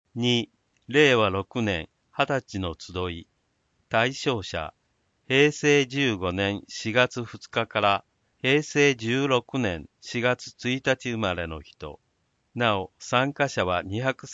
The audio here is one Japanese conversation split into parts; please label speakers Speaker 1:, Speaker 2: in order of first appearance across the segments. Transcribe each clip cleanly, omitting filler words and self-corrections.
Speaker 1: 2、令和6年20歳の集い。対象者、平成15年4月2日から平成16年4月1日生まれの人。なお、参加者は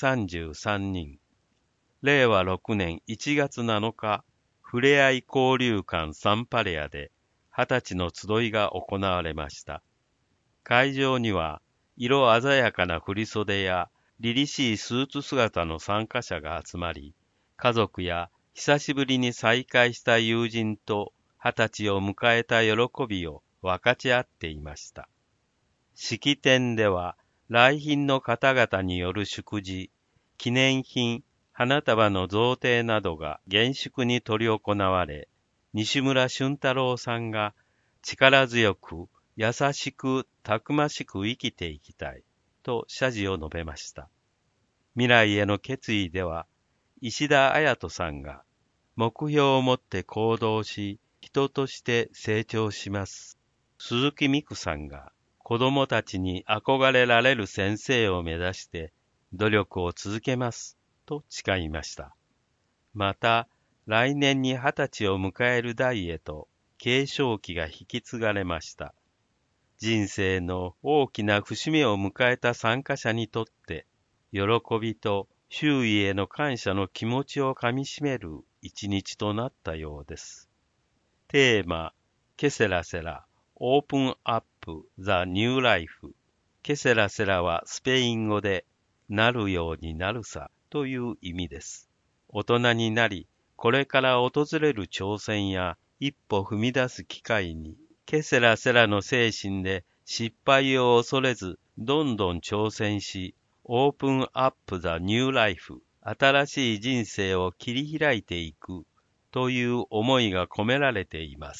Speaker 1: 233人。令和6年1月7日、ふれあい交流館サンパレアで20歳の集いが行われました。会場には、色鮮やかな振袖や凛々しいスーツ姿の参加者が集まり、家族や久しぶりに再会した友人と20歳を迎えた喜びを分かち合っていました。式典では、来賓の方々による祝辞、記念品、花束の贈呈などが厳粛に執り行われ、西村俊太郎さんが力強く、優しく、たくましく生きていきたいと謝辞を述べました。未来への決意では、石田彩人さんが目標を持って行動し、人として成長します。鈴木美久さんが子供たちに憧れられる先生を目指して努力を続けますと誓いました。また、来年に20歳を迎える代へと継承期が引き継がれました。人生の大きな節目を迎えた参加者にとって、喜びと周囲への感謝の気持ちをかみしめる一日となったようです。テーマ、ケセラセラ、オープンアップ、ザ・ニューライフ。ケセラセラはスペイン語で、なるようになるさという意味です。大人になり、これから訪れる挑戦や一歩踏み出す機会に、ケセラセラの精神で失敗を恐れず、どんどん挑戦し、オープンアップザニューライフ、新しい人生を切り開いていくという思いが込められています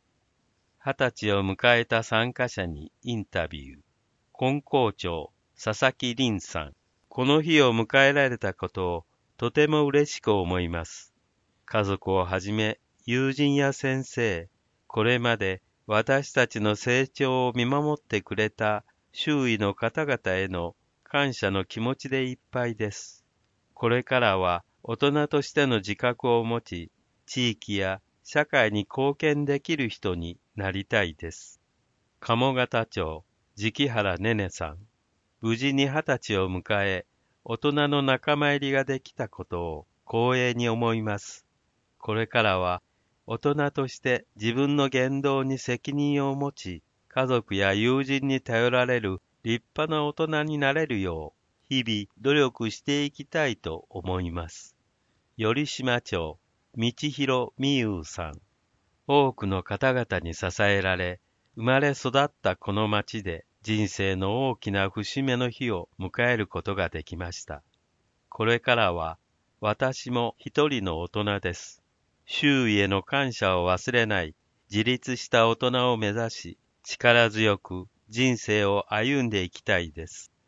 Speaker 1: 。20歳を迎えた参加者にインタビュー。金光町、佐々木凛さん。この日を迎えられたことをとても嬉しく思います。家族をはじめ、友人や先生、これまで私たちの成長を見守ってくれた周囲の方々への感謝の気持ちでいっぱいです。これからは大人としての自覚を持ち、地域や社会に貢献できる人になりたいです。鴨方町、直原ねねさん。無事に20歳を迎え、大人の仲間入りができたことを光栄に思います。これからは大人として自分の言動に責任を持ち、家族や友人に頼られる立派な大人になれるよう、日々努力していきたいと思います。頼島町、道弘美優さん。多くの方々に支えられ、生まれ育ったこの町で人生の大きな節目の日を迎えることができました。これからは私も一人の大人です。周囲への感謝を忘れない自立した大人を目指し、力強く人生を歩んでいきたいです。